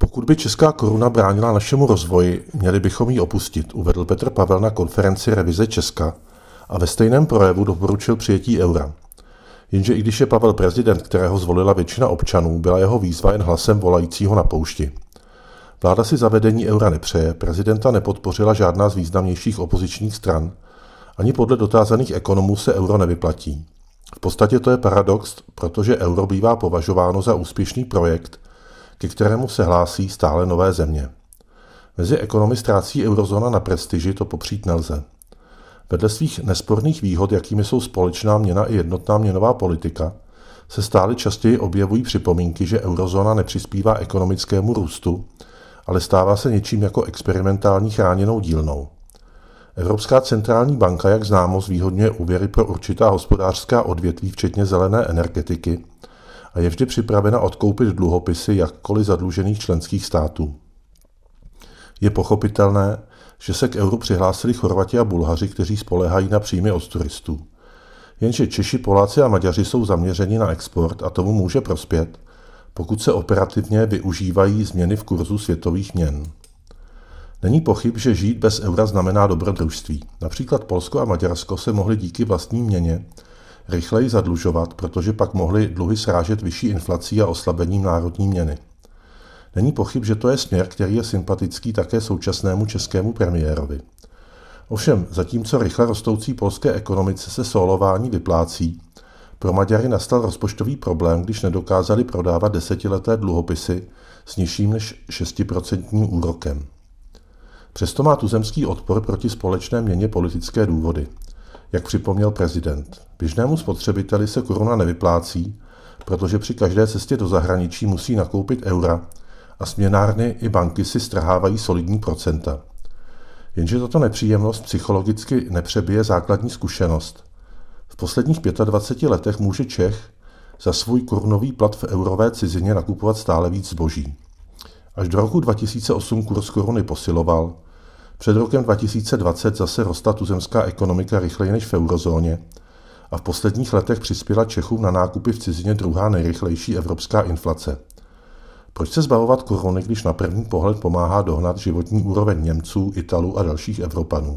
Pokud by česká koruna bránila našemu rozvoji, měli bychom ji opustit, uvedl Petr Pavel na konferenci Revize Česka a ve stejném projevu doporučil přijetí eura. Jenže i když je Pavel prezident, kterého zvolila většina občanů, byla jeho výzva jen hlasem volajícího na poušti. Vláda si zavedení eura nepřeje, prezidenta nepodpořila žádná z významnějších opozičních stran, ani podle dotázaných ekonomů se euro nevyplatí. V podstatě to je paradox, protože euro bývá považováno za úspěšný projekt, ke kterému se hlásí stále nové země. Mezi ekonomy ztrácí eurozóna na prestiži, to popřít nelze. Vedle svých nesporných výhod, jakými jsou společná měna i jednotná měnová politika, se stále častěji objevují připomínky, že eurozóna nepřispívá ekonomickému růstu, ale stává se něčím jako experimentální chráněnou dílnou. Evropská centrální banka, jak známo, zvýhodňuje úvěry pro určitá hospodářská odvětví, včetně zelené energetiky, a je vždy připravena odkoupit dluhopisy jakkoliv zadlužených členských států. Je pochopitelné, že se k euru přihlásili Chorvati a Bulhaři, kteří spoléhají na příjmy od turistů. Jenže Češi, Poláci a Maďaři jsou zaměřeni na export a tomu může prospět, pokud se operativně využívají změny v kurzu světových měn. Není pochyb, že žít bez eura znamená dobrodružství. Například Polsko a Maďarsko se mohly díky vlastní měně rychleji zadlužovat, protože pak mohly dluhy srážet vyšší inflací a oslabením národní měny. Není pochyb, že to je směr, který je sympatický také současnému českému premiérovi. Ovšem, zatímco rychle rostoucí polské ekonomice se sólování vyplácí, pro Maďary nastal rozpočtový problém, když nedokázali prodávat desetileté dluhopisy s nižším než 6% úrokem. Přesto má tuzemský odpor proti společné měně politické důvody. Jak připomněl prezident, běžnému spotřebiteli se koruna nevyplácí, protože při každé cestě do zahraničí musí nakoupit eura a směnárny i banky si strhávají solidní procenta. Jenže tato nepříjemnost psychologicky nepřebije základní zkušenost. V posledních 25 letech může Čech za svůj korunový plat v eurové cizině nakupovat stále víc zboží. Až do roku 2008 kurz koruny posiloval, před rokem 2020 zase rostla tuzemská ekonomika rychleji než v eurozóně a v posledních letech přispěla Čechům na nákupy v cizině druhá nejrychlejší evropská inflace. Proč se zbavovat koruny, když na první pohled pomáhá dohnat životní úroveň Němců, Italů a dalších Evropanů?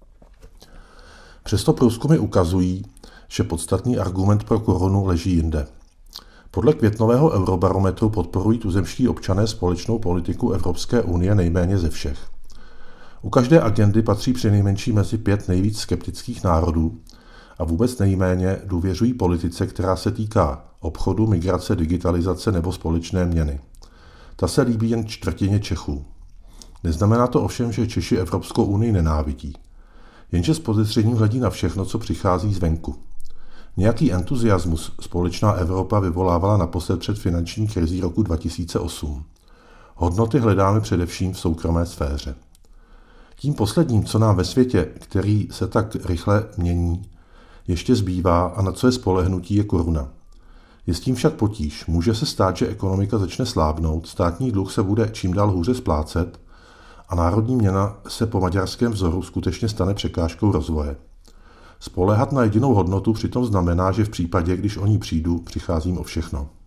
Přesto průzkumy ukazují, že podstatný argument pro korunu leží jinde. Podle květnového eurobarometru podporují tuzemští občané společnou politiku Evropské unie nejméně ze všech. U každé agendy patří přinejmenším mezi 5 nejvíc skeptických národů a vůbec nejméně důvěřují politice, která se týká obchodu, migrace, digitalizace nebo společné měny. Ta se líbí jen čtvrtině Čechů. Neznamená to ovšem, že Češi Evropskou unii nenávidí. Jenže s podezřením hledí na všechno, co přichází zvenku. Nějaký entuziasmus společná Evropa vyvolávala naposled před finanční krizí roku 2008. Hodnoty hledáme především v soukromé sféře. Tím posledním, co nám ve světě, který se tak rychle mění, ještě zbývá a na co je spolehnutí, je koruna. Je s tím však potíž. Může se stát, že ekonomika začne slábnout, státní dluh se bude čím dál hůře splácet a národní měna se po maďarském vzoru skutečně stane překážkou rozvoje. Spoléhat na jedinou hodnotu přitom znamená, že v případě, když o ní přijdu, přicházím o všechno.